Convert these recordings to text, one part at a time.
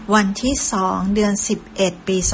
วันที่2เดือน11ปี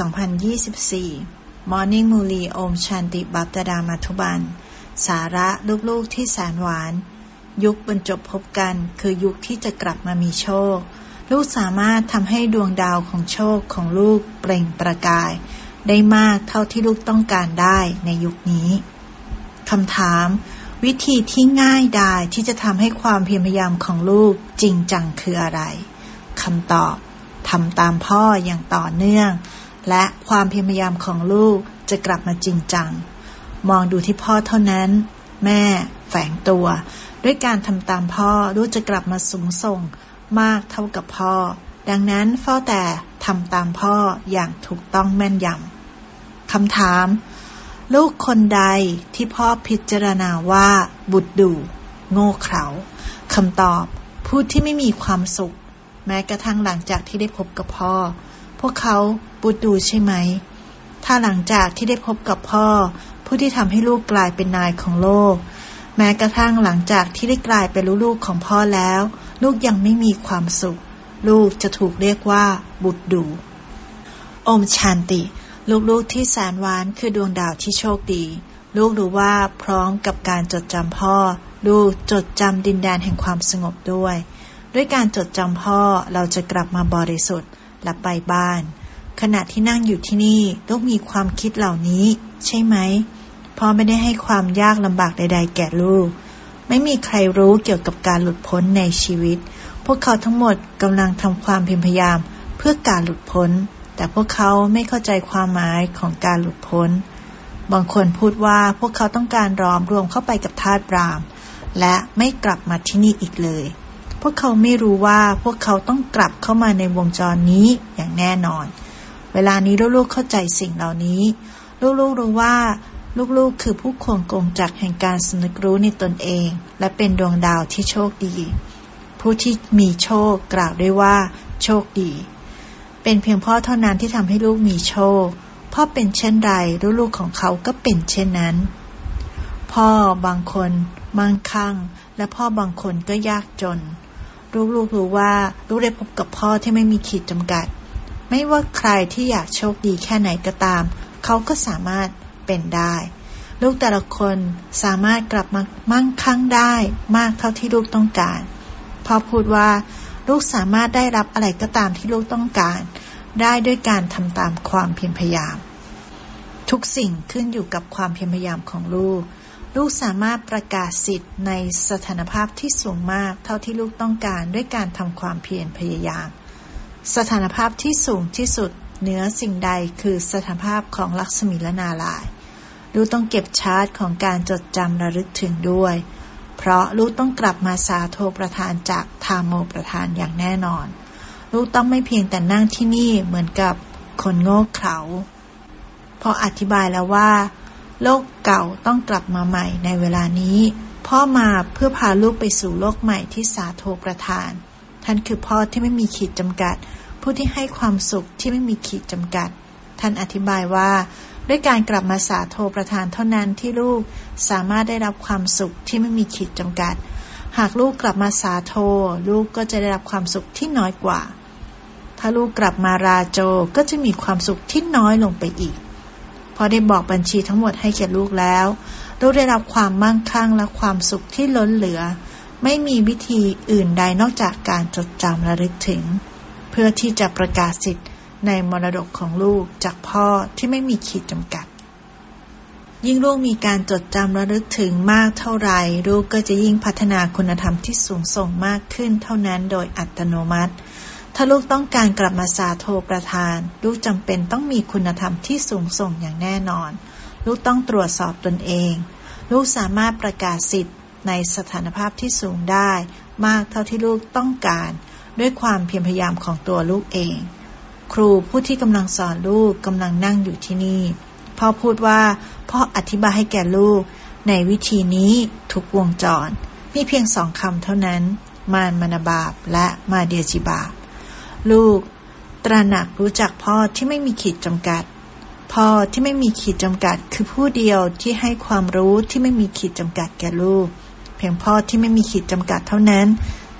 2024 Morning Muli Om Shanti Bapdada Mathuban สาระลูกๆที่แสนหวานยุคบรรจบพบกันคือยุคที่จะกลับมามีโชคลูกสามารถทำให้ดวงดาวของโชคของลูกเปล่งประกายได้มากเท่าที่ลูกต้องการได้ในยุคนี้คำถามวิธีที่ง่ายดายที่จะทำให้ความเพียรพยายามของลูกจริงจังคืออะไรคำตอบทำตามพ่ออย่างต่อเนื่องและความเพียรพยายามของลูกจะกลับมาจริงจังมองดูที่พ่อเท่านั้นแม่แฝงตัวด้วยการทำตามพ่อลูกจะกลับมาสูงส่งมากเท่ากับพ่อดังนั้นเฝ้าแต่ทำตามพ่ออย่างถูกต้องแม่นยำคำถามลูกคนใดที่พ่อพิจารณาว่าบุตรดูโง่เขลาคำตอบผู้ที่ไม่มีความสุขแม้กระทั่งหลังจากที่ได้พบกับพ่อพวกเขาบุตรดูใช่ไหมถ้าหลังจากที่ได้พบกับพ่อผู้ที่ทำให้ลูกกลายเป็นนายของโลกแม้กระทั่งหลังจากที่ได้กลายเป็นลูกของพ่อแล้วลูกยังไม่มีความสุขลูกจะถูกเรียกว่าบุตรดูโอมชันติลูกๆที่แสนหวานคือดวงดาวที่โชคดีลูกรู้ว่าพร้อมกับการจดจำพ่อลูกจดจำดินแดนแห่งความสงบด้วยการจดจำพ่อเราจะกลับมาบริสุทธิ์และไปบ้านขณะที่นั่งอยู่ที่นี่ลูกมีความคิดเหล่านี้ใช่ไหมพ่อไม่ได้ให้ความยากลำบากใดๆแก่ลูกไม่มีใครรู้เกี่ยวกับการหลุดพ้นในชีวิตพวกเขาทั้งหมดกำลังทำความเพียรพยายามเพื่อการหลุดพ้นแต่พวกเขาไม่เข้าใจความหมายของการหลุดพ้นบางคนพูดว่าพวกเขาต้องการล้อมรวมเข้าไปกับธาตุรามและไม่กลับมาที่นี่อีกเลยพวกเขาไม่รู้ว่าพวกเขาต้องกลับเข้ามาในวงจรนี้อย่างแน่นอนเวลานี้ลูกๆเข้าใจสิ่งเหล่านี้ลูกๆรู้ว่าลูกๆคือผู้ควงกงจักรแห่งการสำนึกรู้ในตนเองและเป็นดวงดาวที่โชคดีผู้ที่มีโชคกล่าวได้ว่าโชคดีเป็นเพียงพ่อเท่านั้นที่ทำให้ลูกมีโชคพ่อเป็นเช่นไรลูกๆของเขาก็เป็นเช่นนั้นพ่อบางคนมั่งคั่งและพ่อบางคนก็ยากจนลูกๆรู้ว่าลูกได้พบกับพ่อที่ไม่มีขีดจำกัดไม่ว่าใครที่อยากโชคดีแค่ไหนก็ตามเขาก็สามารถเป็นได้ลูกแต่ละคนสามารถกลับมามั่งคั่งได้มากเท่าที่ลูกต้องการพ่อพูดว่าลูกสามารถได้รับอะไรก็ตามที่ลูกต้องการได้ด้วยการทำตามความเพียรพยายามทุกสิ่งขึ้นอยู่กับความเพียรพยายามของลูกสามารถประกาศสิทธิ์ในสถานภาพที่สูงมากเท่าที่ลูกต้องการด้วยการทำความเพียรพยายามสถานภาพที่สูงที่สุดเหนือสิ่งใดคือสถานภาพของลักษมีและนารายณ์ลูกต้องเก็บชาร์ตของการจดจำระลึกถึงด้วยเพราะลูกต้องกลับมาสาโทประทานจากธามโมประทานอย่างแน่นอนลูกต้องไม่เพียงแต่นั่งที่นี่เหมือนกับคนโง่เขลาพออธิบายแล้วว่าโลกเก่าต้องกลับมาใหม่ในเวลานี้พ่อมาเพื่อพาลูกไปสู่โลกใหม่ที่สาโทประทานท่านคือพ่อที่ไม่มีขีดจำกัดผู้ที่ให้ความสุขที่ไม่มีขีดจำกัดท่านอธิบายว่าด้วยการกลับมาสาโทประทานเท่านั้นที่ลูกสามารถได้รับความสุขที่ไม่มีขีดจำกัดหากลูกกลับมาสาโทลูกก็จะได้รับความสุขที่น้อยกว่าถ้าลูกกลับมาราโจก็จะมีความสุขที่น้อยลงไปอีกพอได้บอกบัญชีทั้งหมดให้แก่ลูกแล้วลูกได้รับความมั่งคั่งและความสุขที่ล้นเหลือไม่มีวิธีอื่นใดนอกจากการจดจำระลึกถึงเพื่อที่จะประกาศสิทธิ์ในมรดกของลูกจากพ่อที่ไม่มีขีดจำกัดยิ่งลูกมีการจดจำระลึกถึงมากเท่าไหร่ลูกก็จะยิ่งพัฒนาคุณธรรมที่สูงส่งมากขึ้นเท่านั้นโดยอัตโนมัติถ้าลูกต้องการกลับมาสาโทประทานลูกจำเป็นต้องมีคุณธรรมที่สูงส่งอย่างแน่นอนลูกต้องตรวจสอบตนเองลูกสามารถประกาศสิทธิ์ในสถานภาพที่สูงได้มากเท่าที่ลูกต้องการด้วยความเพียรพยายามของตัวลูกเองครูผู้ที่กำลังสอนลูกกำลังนั่งอยู่ที่นี่พ่อพูดว่าพ่ออธิบายให้แก่ลูกในวิธีนี้ทุกวงจรมีเพียง2 คำเท่านั้นมารมนบาปและมาเดียจิบาปลูกตระหนักรู้จักพ่อที่ไม่มีขีดจำกัดพ่อที่ไม่มีขีดจำกัดคือผู้เดียวที่ให้ความรู้ที่ไม่มีขีดจำกัดแก่ลูกเพียงพ่อที่ไม่มีขีดจำกัดเท่านั้น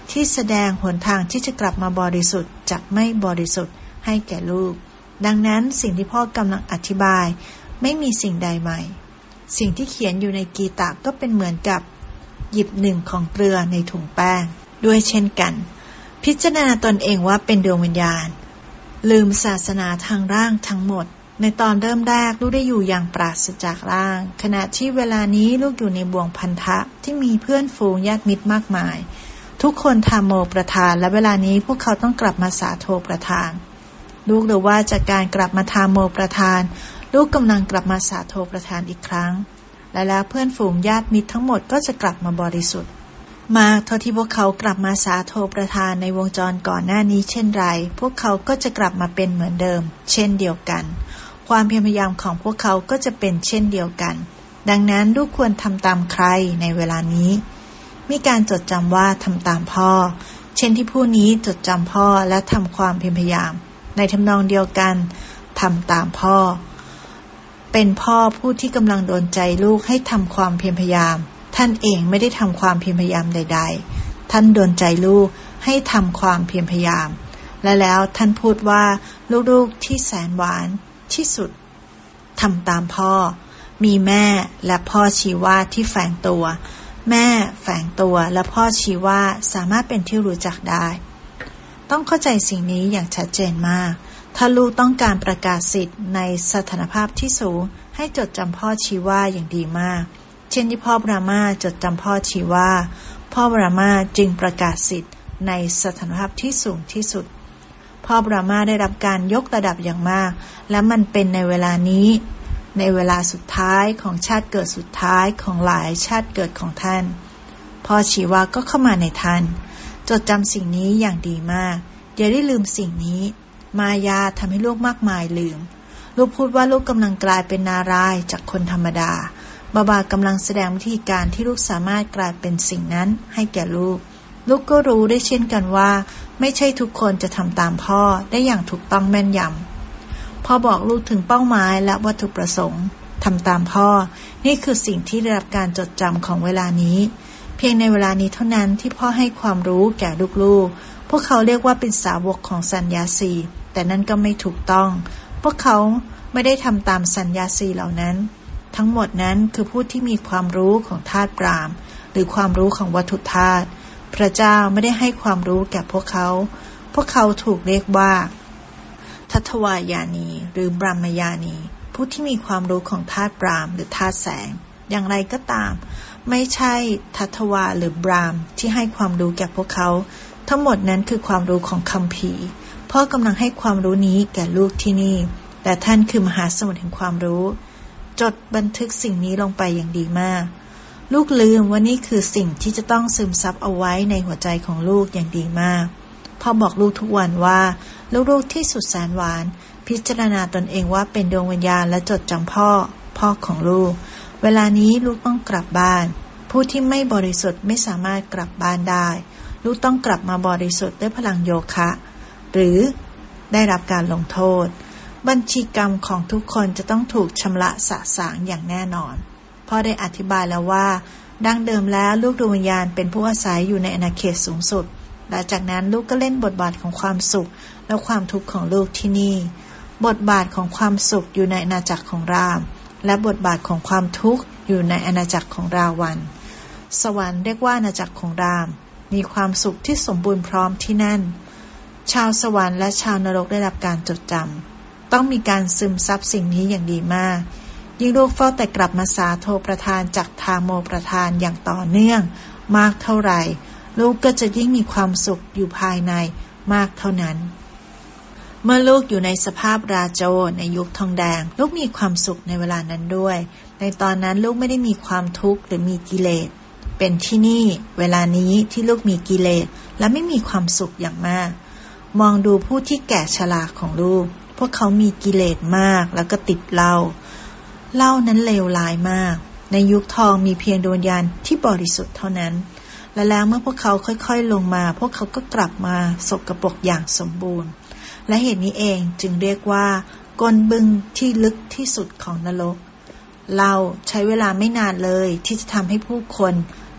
ที่แสดงหนทางที่จะกลับมาบริสุทธิ์จากไม่บริสุทธิ์ให้แก่ลูกดังนั้นสิ่งที่พ่อกำลังอธิบายไม่มีสิ่งใดใหม่สิ่งที่เขียนอยู่ในกีตะก็เป็นเหมือนกับหยิบหนึ่งของเกลือในถุงแป้งด้วยเช่นกันพิจารณาตนเองว่าเป็นดวงวิญญาณลืมศาสนาทางร่างทั้งหมดในตอนเริ่มแรกลูกได้อยู่อย่างปราศจากร่างขณะที่เวลานี้ลูกอยู่ในบ่วงพันธะที่มีเพื่อนฝูงญาติมิตรมากมายทุกคนทาโมประทานและเวลานี้พวกเขาต้องกลับมาสาโทประทานลูกรู้ว่าจากการกลับมาทาโมประทานลูกกำลังกลับมาสาโทประทานอีกครั้งและแล้วเพื่อนฝูงญาติมิตรทั้งหมดก็จะกลับมาบริสุทธิ์มากเท่าที่พวกเขากลับมาสาโทประทานในวงจรก่อนหน้านี้เช่นไรพวกเขาก็จะกลับมาเป็นเหมือนเดิมเช่นเดียวกันความพยายามของพวกเขาก็จะเป็นเช่นเดียวกันดังนั้นลูกควรทำตามใครในเวลานี้มีการจดจำว่าทำตามพ่อเช่นที่ผู้นี้จดจำพ่อและทำความพยายามในทำนองเดียวกันทำตามพ่อเป็นพ่อผู้ที่กำลังโดนใจลูกให้ทำความพยายามท่านเองไม่ได้ทำความพยายามใดๆท่านโดนใจลูกให้ทำความพยายามและแล้วท่านพูดว่าลูกๆที่แสนหวานที่สุดทำตามพ่อมีแม่และพ่อชี้ว่าที่แฝงตัวแม่แฝงตัวและพ่อชี้ว่าสามารถเป็นที่รู้จักได้ต้องเข้าใจสิ่งนี้อย่างชัดเจนมากถ้าลูกต้องการประกาศสิทธิ์ในสถานภาพที่สูงให้จดจำพ่อชี้ว่าอย่างดีมากเช่นที่พ่อบรามาจดจำพ่อชี้ว่าพ่อบรามาจึงประกาศสิทธิ์ในสถานภาพที่สูงที่สุดพ่อบรามาได้รับการยกระดับอย่างมากและมันเป็นในเวลานี้ในเวลาสุดท้ายของชาติเกิดสุดท้ายของหลายชาติเกิดของท่านพ่อชีวาก็เข้ามาในท่านจดจำสิ่งนี้อย่างดีมากอย่าได้ลืมสิ่งนี้มายาทำให้ลูกมากมายลืมลูกพูดว่าลูกกำลังกลายเป็นนารายณ์จากคนธรรมดาบาบากำลังแสดงวิธีการที่ลูกสามารถกลายเป็นสิ่งนั้นให้แก่ลูกก็รู้ได้เช่นกันว่าไม่ใช่ทุกคนจะทำตามพ่อได้อย่างถูกต้องแม่นยำพ่อบอกลูกถึงเป้าหมายและวัตถุประสงค์ทำตามพ่อนี่คือสิ่งที่ได้รับการจดจำของเวลานี้เพียงในเวลานี้เท่านั้นที่พ่อให้ความรู้แก่ลูกๆพวกเขาเรียกว่าเป็นสาวกของสัญญาสีแต่นั่นก็ไม่ถูกต้องพวกเขาไม่ได้ทำตามสัญญาสีเหล่านั้นทั้งหมดนั้นคือผู้ที่มีความรู้ของธาตุปรามหรือความรู้ของวัตถุธาตุพระเจ้าไม่ได้ให้ความรู้แก่พวกเขาถูกเรียกว่าทัตวายานีหรือบรามยานีผู้ที่มีความรู้ของธาตุปรามหรือธาตุแสงอย่างไรก็ตามไม่ใช่ทัตวาหรือบรามที่ให้ความรู้แก่พวกเขาทั้งหมดนั้นคือความรู้ของคัมภีร์พ่อกำลังให้ความรู้นี้แก่ลูกที่นี่แต่ท่านคือมหาสมุทรแห่งความรู้จดบันทึกสิ่งนี้ลงไปอย่างดีมากลูกลืมว่านี่คือสิ่งที่จะต้องซึมซับเอาไว้ในหัวใจของลูกอย่างดีมากพ่อบอกลูกทุกวันว่าลูกๆที่สุดแสนหวานพิจารณาตนเองว่าเป็นดวงวิญญาณและจดจำพ่อของลูกเวลานี้ลูกต้องกลับบ้านผู้ที่ไม่บริสุทธิ์ไม่สามารถกลับบ้านได้ลูกต้องกลับมาบริสุทธิ์ด้วยพลังโยคะหรือได้รับการลงโทษบัญชีกรรมของทุกคนจะต้องถูกชำระสะสางอย่างแน่นอนพ่อได้อธิบายแล้วว่าดั้งเดิมแล้วลูกดวงวิญญาณเป็นผู้อาศัยอยู่ในอาณาเขตสูงสุดหลังจากนั้นลูกก็เล่นบทบาทของความสุขและความทุกข์ของลูกที่นี่บทบาทของความสุขอยู่ในอาณาจักรของรามและบทบาทของความทุกข์อยู่ในอาณาจักรของราวันสวรรค์เรียกว่าอาณาจักรของรามมีความสุขที่สมบูรณ์พร้อมที่นั่นชาวสวรรค์และชาวนรกได้รับการจดจำต้องมีการซึมซับสิ่งนี้อย่างดีมากยิ่งลูกเฝ้าแต่กลับมาสาโทประทานจากทาโมประทานอย่างต่อเนื่องมากเท่าไหร่ลูกก็จะยิ่งมีความสุขอยู่ภายในมากเท่านั้นเมื่อลูกอยู่ในสภาพราโจในยุคทองแดงลูกมีความสุขในเวลานั้นด้วยในตอนนั้นลูกไม่ได้มีความทุกข์หรือมีกิเลสเป็นที่นี่เวลานี้ที่ลูกมีกิเลสและไม่มีความสุขอย่างมากมองดูผู้ที่แก่ชราของลูกพวกเขามีกิเลสมากแล้วก็ติดเหล้านั้นเลวร้ายมากในยุคทองมีเพียงดวงวิญญาณที่บริสุทธิ์เท่านั้นและแล้วเมื่อพวกเขาค่อยๆลงมาพวกเขาก็กลับมาสกปรกอย่างสมบูรณ์และเหตุนี้เองจึงเรียกว่าก้นบึ้งที่ลึกที่สุดของนรกเราใช้เวลาไม่นานเลยที่จะทำให้ผู้คน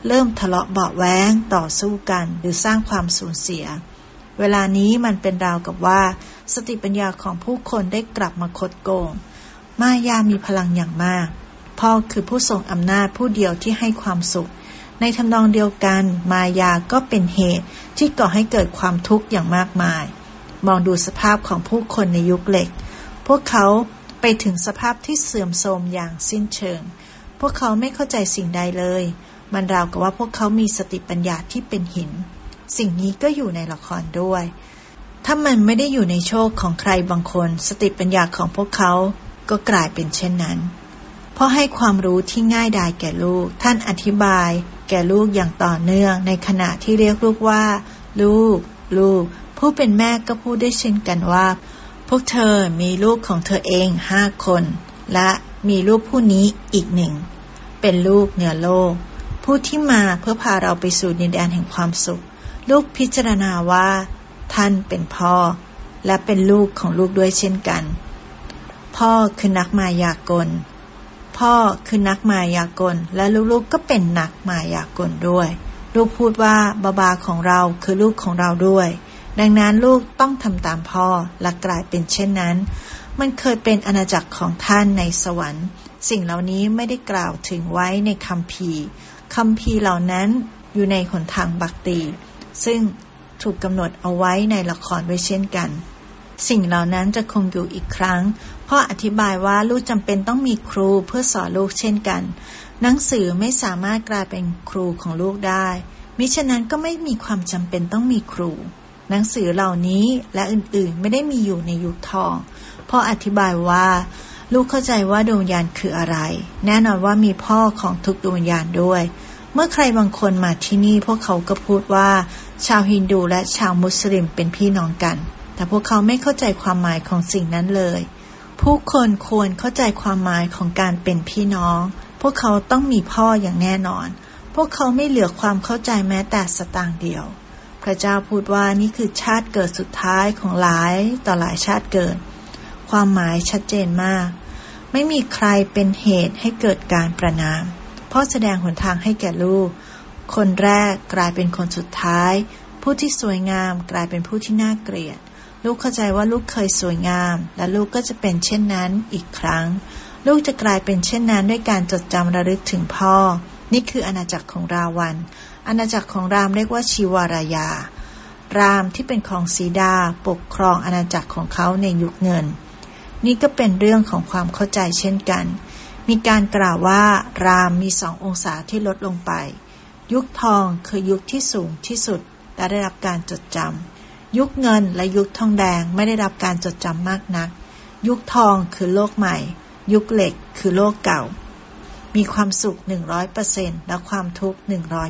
เริ่มทะเลาะเบาะแว้งต่อสู้กันหรือสร้างความสูญเสียเวลานี้มันเป็นราวกับว่าสติปัญญาของผู้คนได้กลับมาคดโกงมายามีพลังอย่างมากพ่อคือผู้ทรงอำนาจผู้เดียวที่ให้ความสุขในทำนองเดียวกันมายาก็เป็นเหตุที่ก่อให้เกิดความทุกข์อย่างมากมายมองดูสภาพของผู้คนในยุคเหล็กพวกเขาไปถึงสภาพที่เสื่อมโทรมอย่างสิ้นเชิงพวกเขาไม่เข้าใจสิ่งใดเลยมันราวกับว่าพวกเขามีสติปัญญาที่เป็นหินสิ่งนี้ก็อยู่ในละครด้วยถ้ามันไม่ได้อยู่ในโชคของใครบางคนสติปัญญาของพวกเขาก็กลายเป็นเช่นนั้นเพราะให้ความรู้ที่ง่ายดายแก่ลูกท่านอธิบายแก่ลูกอย่างต่อเนื่องในขณะที่เรียกลูกว่าลูกผู้เป็นแม่ก็พูดได้เช่นกันว่าพวกเธอมีลูกของเธอเอง5 คนและมีลูกผู้นี้อีก1เป็นลูกเหนือโลกผู้ที่มาเพื่อพาเราไปสู่ดินแดนแห่งความสุขลูกพิจารณาว่าท่านเป็นพ่อและเป็นลูกของลูกด้วยเช่นกันพ่อคือนักมายากลพ่อคือนักมายากลและลูกๆก็เป็นนักมายากลด้วยลูกพูดว่าบาของเราคือลูกของเราด้วยดังนั้นลูกต้องทำตามพ่อและกลายเป็นเช่นนั้นมันเคยเป็นอาณาจักรของท่านในสวรรค์สิ่งเหล่านี้ไม่ได้กล่าวถึงไว้ในคัมภีร์เหล่านั้นอยู่ในหนทางบัคติซึ่งถูกกำหนดเอาไว้ในละครไว้เช่นกันสิ่งเหล่านั้นจะคงอยู่อีกครั้งพ่ออธิบายว่าลูกจำเป็นต้องมีครูเพื่อสอนลูกเช่นกันหนังสือไม่สามารถกลายเป็นครูของลูกได้มิฉะนั้นก็ไม่มีความจำเป็นต้องมีครูหนังสือเหล่านี้และอื่นๆไม่ได้มีอยู่ในยุคทองพ่ออธิบายว่าลูกเข้าใจว่าดวงวิญญาณคืออะไรแน่นอนว่ามีพ่อของทุกดวงวิญญาณด้วยเมื่อใครบางคนมาที่นี่พวกเขาก็พูดว่าชาวฮินดูและชาวมุสลิมเป็นพี่น้องกันแต่พวกเขาไม่เข้าใจความหมายของสิ่งนั้นเลยผู้คนควรเข้าใจความหมายของการเป็นพี่น้องพวกเขาต้องมีพ่ออย่างแน่นอนพวกเขาไม่เหลือความเข้าใจแม้แต่สตางค์เดียวพระเจ้าพูดว่านี่คือชาติเกิดสุดท้ายของหลายต่อหลายชาติเกิดความหมายชัดเจนมากไม่มีใครเป็นเหตุให้เกิดการประณามพ่อแสดงหนทางให้แก่ลูกคนแรกกลายเป็นคนสุดท้ายผู้ที่สวยงามกลายเป็นผู้ที่น่าเกลียดลูกเข้าใจว่าลูกเคยสวยงามและลูกก็จะเป็นเช่นนั้นอีกครั้งลูกจะกลายเป็นเช่นนั้นด้วยการจดจำระลึกถึงพ่อนี่คืออาณาจักรของราวันอาณาจักรของรามเรียกว่าชิวารายารามที่เป็นของสีดาปกครองอาณาจักรของเขาในยุคเงินนี่ก็เป็นเรื่องของความเข้าใจเช่นกันมีการกล่าวว่ารามมี2 องศาที่ลดลงไปยุคทองคือยุคที่สูงที่สุดและได้รับการจดจำยุคเงินและยุคทองแดงไม่ได้รับการจดจำมากนักยุคทองคือโลกใหม่ยุคเหล็กคือโลกเก่ามีความสุข 100% และความทุกข์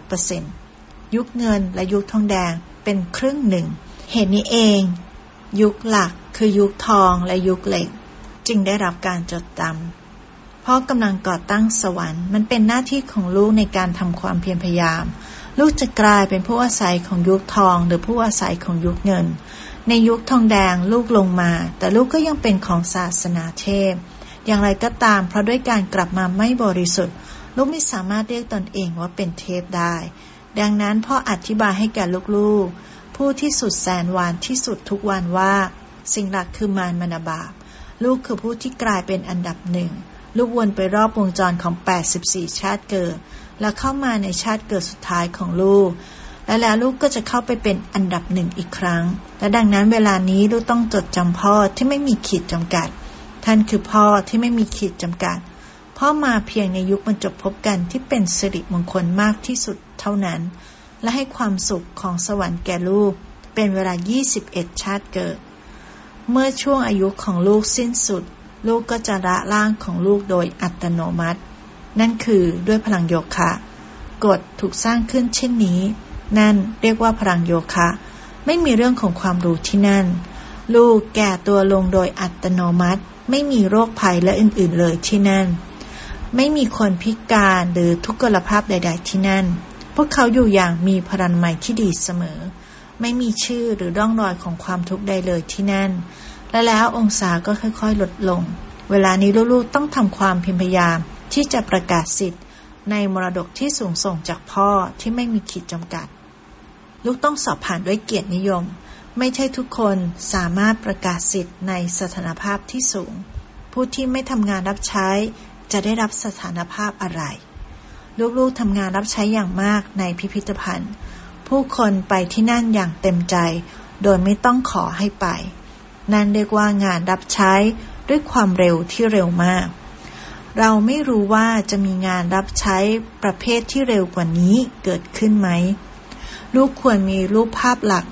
100% ยุคเงินและยุคทองแดงเป็นครึ่งหนึ่งเหตุนี้เองยุคหลักคือยุคทองและยุคเหล็กจึงได้รับการจดจำพ่อกำลังก่อตั้งสวรรค์มันเป็นหน้าที่ของลูกในการทำความเพียรพยายามลูกจะกลายเป็นผู้อาศัยของยุคทองหรือผู้อาศัยของยุคเงินในยุคทองแดงลูกลงมาแต่ลูกก็ยังเป็นของศาสนาเทพอย่างไรก็ตามเพราะด้วยการกลับมาไม่บริสุทธิ์ลูกไม่สามารถเรียกตนเองว่าเป็นเทพได้ดังนั้นพ่ออธิบายให้แก่ลูกๆผู้ที่สุดแสนหวานที่สุดทุกวันว่าสิ่งหลักคือมารบาปลูกคือผู้ที่กลายเป็นอันดับ1ลูกวนไปรอบวงจรของ84ชาติเกิดและเข้ามาในชาติเกิดสุดท้ายของลูกและแล้วลูกก็จะเข้าไปเป็นอันดับ1อีกครั้งและดังนั้นเวลานี้ลูกต้องจดจำพ่อที่ไม่มีขีดจำกัดท่านคือพ่อที่ไม่มีขีดจำกัดพ่อมาเพียงในยุคบรรจบพบกันที่เป็นสิริมงคลมากที่สุดเท่านั้นและให้ความสุขของสวรรค์แก่ลูกเป็นเวลา21ชาติเกิดเมื่อช่วงอายุของลูกสิ้นสุดลูกก็จะละร่างของลูกโดยอัตโนมัตินั่นคือด้วยพลังโยคะกฎถูกสร้างขึ้นเช่นนี้นั่นเรียกว่าพลังโยคะไม่มีเรื่องของความรู้ที่นั่นลูกแก่ตัวลงโดยอัตโนมัติไม่มีโรคภัยและอื่นๆเลยที่นั่นไม่มีคนพิการหรือทุกขลภาพใดๆที่นั่นพวกเขาอยู่อย่างมีพลานามัยที่ดีเสมอไม่มีชื่อหรือร่องรอยของความทุกข์ใดเลยที่นั่นและแล้วองศาก็ค่อยๆลดลงเวลานี้ลูกๆต้องทำความพยายามที่จะประกาศสิทธิ์ในมรดกที่สูงส่งจากพ่อที่ไม่มีขีดจำกัดลูกต้องสอบผ่านด้วยเกียรตินิยมไม่ใช่ทุกคนสามารถประกาศสิทธิ์ในสถานภาพที่สูงผู้ที่ไม่ทำงานรับใช้จะได้รับสถานภาพอะไรลูกๆทำงานรับใช้อย่างมากในพิพิธภัณฑ์ผู้คนไปที่นั่นอย่างเต็มใจโดยไม่ต้องขอให้ไปนั่นเรียกว่างานรับใช้ด้วยความเร็วที่เร็วมากเราไม่รู้ว่าจะมีงานรับใช้ประเภทที่เร็วกว่านี้เกิดขึ้นไหมลูกควรมีรูปภาพหลัก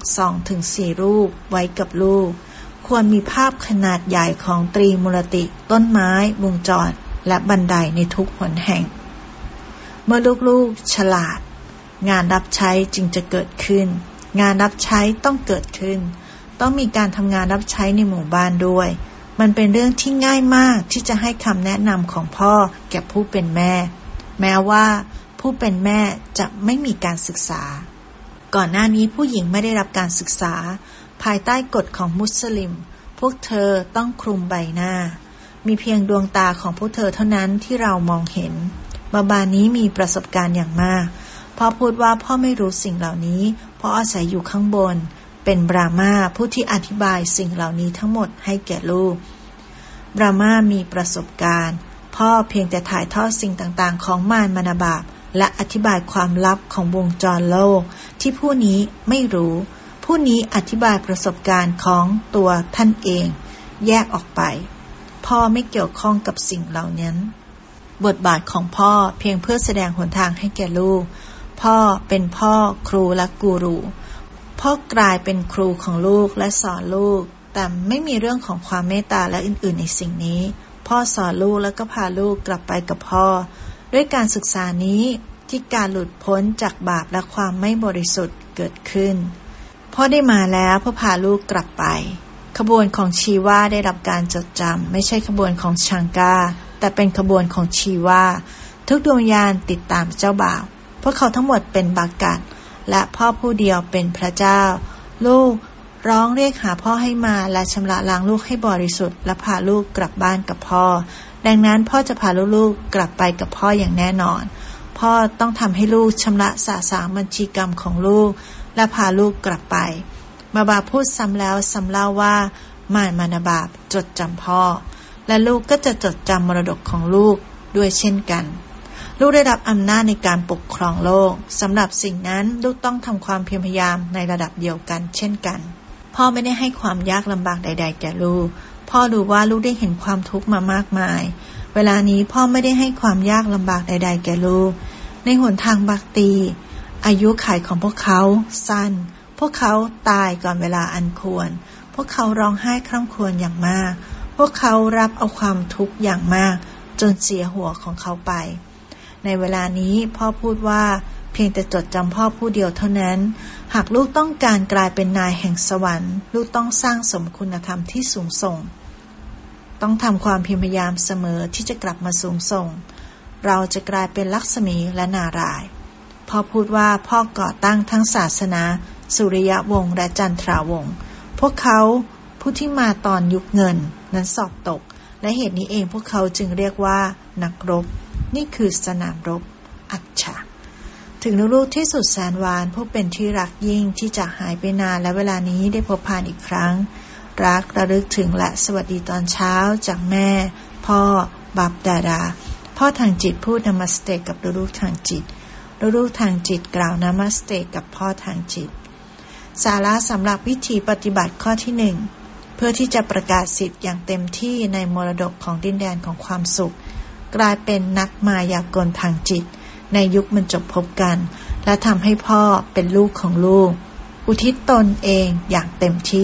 2-4 รูปไว้กับลูกควรมีภาพขนาดใหญ่ของตรีมูลติต้นไม้วงจรและบันไดในทุกหนแห่งเมื่อลูกๆฉลาดงานรับใช้จึงจะเกิดขึ้นงานรับใช้ต้องเกิดขึ้นต้องมีการทำงานรับใช้ในหมู่บ้านด้วยมันเป็นเรื่องที่ง่ายมากที่จะให้คำแนะนำของพ่อแก่ผู้เป็นแม่แม้ว่าผู้เป็นแม่จะไม่มีการศึกษาก่อนหน้านี้ผู้หญิงไม่ได้รับการศึกษาภายใต้กฎของมุสลิมพวกเธอต้องคลุมใบหน้ามีเพียงดวงตาของพวกเธอเท่านั้นที่เรามองเห็นบานี้มีประสบการณ์อย่างมากพ่อพูดว่าพ่อไม่รู้สิ่งเหล่านี้เพราะอาศัยอยู่ข้างบนเป็นบรามาผู้ที่อธิบายสิ่งเหล่านี้ทั้งหมดให้แก่ลูกบรามามีประสบการณ์พ่อเพียงแต่ถ่ายทอดสิ่งต่างๆของมารมารบาปและอธิบายความลับของวงจรโลกที่ผู้นี้ไม่รู้ผู้นี้อธิบายประสบการณ์ของตัวท่านเองแยกออกไปพ่อไม่เกี่ยวข้องกับสิ่งเหล่านั้นบทบาทของพ่อเพียงเพื่อแสดงหนทางให้แก่ลูกพ่อเป็นพ่อครูและกูรูพ่อกลายเป็นครูของลูกและสอนลูกแต่ไม่มีเรื่องของความเมตตาและอื่นๆในสิ่งนี้พ่อสอนลูกแล้วก็พาลูกกลับไปกับพ่อด้วยการศึกษานี้ที่การหลุดพ้นจากบาปและความไม่บริสุทธิ์เกิดขึ้นพ่อได้มาแล้วเพื่อพาลูกกลับไปขบวนของชีวาได้รับการจดจำไม่ใช่ขบวนของชังกาแต่เป็นขบวนของชีวาทุกดวงวิญญาณติดตามเจ้าบ่าวพวกเขาทั้งหมดเป็นบากัดและพ่อผู้เดียวเป็นพระเจ้าลูกร้องเรียกหาพ่อให้มาและชำระล้างลูกให้บริสุทธิ์และพาลูกกลับบ้านกับพ่อดังนั้นพ่อจะพาลูกๆกลับไปกับพ่ออย่างแน่นอนพ่อต้องทำให้ลูกชำระสาสางบัญชีกรรมของลูกและพาลูกกลับไปบาพูดซ้ำแล้วซ้ำเล่าว่ามารมารบาปจดจำพ่อและลูกก็จะจดจำมรดกของลูกด้วยเช่นกันลูกได้รับอำนาจในการปกครองโลกสำหรับสิ่งนั้นลูกต้องทำความเพียรพยายามในระดับเดียวกันเช่นกันพ่อไม่ได้ให้ความยากลำบากใดๆแก่ลูกพ่อรู้ว่าลูกได้เห็นความทุกข์มามากมายเวลานี้พ่อไม่ได้ให้ความยากลำบากใดๆแก่ลูกในหนทางบักตีอายุขัยของพวกเขาสั้นพวกเขาตายก่อนเวลาอันควรพวกเขาร้องไห้คร่ำครวญอย่างมากพวกเขารับเอาความทุกข์อย่างมากจนเสียหัวของเขาไปในเวลานี้พ่อพูดว่าเพียงแต่จดจำพ่อผู้เดียวเท่านั้นหากลูกต้องการกลายเป็นนายแห่งสวรรค์ลูกต้องสร้างสมคุณธรรมที่สูงส่งต้องทำความเพียรพยายามเสมอที่จะกลับมาสูงส่งเราจะกลายเป็นลักษมีและนารายณ์พ่อพูดว่าพ่อก่อตั้งทั้งศาสนาสุริยวงศ์และจันทราวงศ์พวกเขาผู้ที่มาตอนยุคเงินนั้นสอบตกและเหตุนี้เองพวกเขาจึงเรียกว่านักรบนี่คือสนามรบอัจฉะถึงลูกๆที่สุดแสนหวานผู้เป็นที่รักยิ่งที่จะหายไปนานและเวลานี้ได้พบผ่านอีกครั้งรักระลึกถึงและสวัสดีตอนเช้าจากแม่พ่อบับดาดาพ่อทางจิตพูดนามัสเตกับลูกๆทางจิตลูกๆทางจิตกล่าวนามัสเตกับพ่อทางจิตสาระสำหรับวิธีปฏิบัติข้อที่1เพื่อที่จะประกาศสิทธิ์อย่างเต็มที่ในมรดกของดินแดนของความสุขกลายเป็นนักมายากลทางจิตในยุคบรรจบพบกันและทำให้พ่อเป็นลูกของลูกอุทิศตนเองอย่างเต็มที่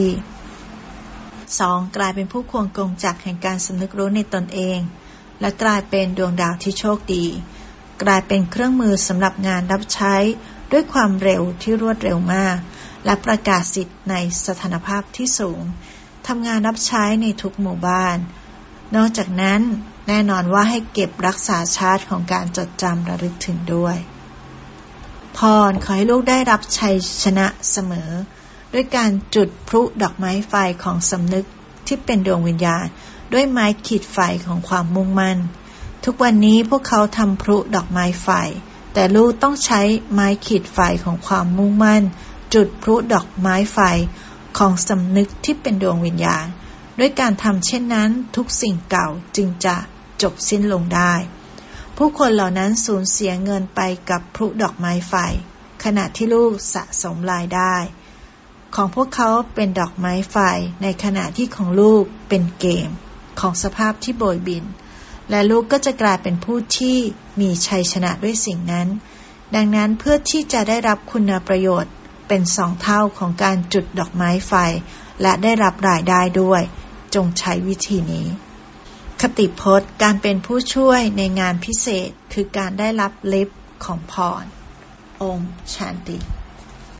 2. กลายเป็นผู้ควงกงจักรแห่งการสำนึกรู้ในตนเองและกลายเป็นดวงดาวที่โชคดีกลายเป็นเครื่องมือสำหรับงานรับใช้ด้วยความเร็วที่รวดเร็วมากและประกาศสิทธิ์ในสถานภาพที่สูงทำงานรับใช้ในทุกหมู่บ้านนอกจากนั้นแน่นอนว่าให้เก็บรักษาชาติของการจดจำระลึกถึงด้วยพรขอให้ลูกได้รับชัยชนะเสมอด้วยการจุดพลุดอกไม้ไฟของสำนึกที่เป็นดวงวิญญาณด้วยไม้ขีดไฟของความมุ่งมั่นทุกวันนี้พวกเขาทำพลุดอกไม้ไฟแต่ลูกต้องใช้ไม้ขีดไฟของความมุ่งมั่นจุดพลุดอกไม้ไฟของสำนึกที่เป็นดวงวิญญาณด้วยการทำเช่นนั้นทุกสิ่งเก่าจึงจะจบสิ้นลงได้ผู้คนเหล่านั้นสูญเสียเงินไปกับพลุดอกไม้ไฟขณะที่ลูกสะสมรายได้ของพวกเขาเป็นดอกไม้ไฟในขณะที่ของลูกเป็นเกมของสภาพที่โบยบินและลูกก็จะกลายเป็นผู้ที่มีชัยชนะด้วยสิ่งนั้นดังนั้นเพื่อที่จะได้รับคุณประโยชน์เป็น2 เท่าของการจุดดอกไม้ไฟและได้รับรายได้ด้วยจงใช้วิธีนี้คติพจน์การเป็นผู้ช่วยในงานพิเศษคือการได้รับลิฟต์ของพรโอมชันติ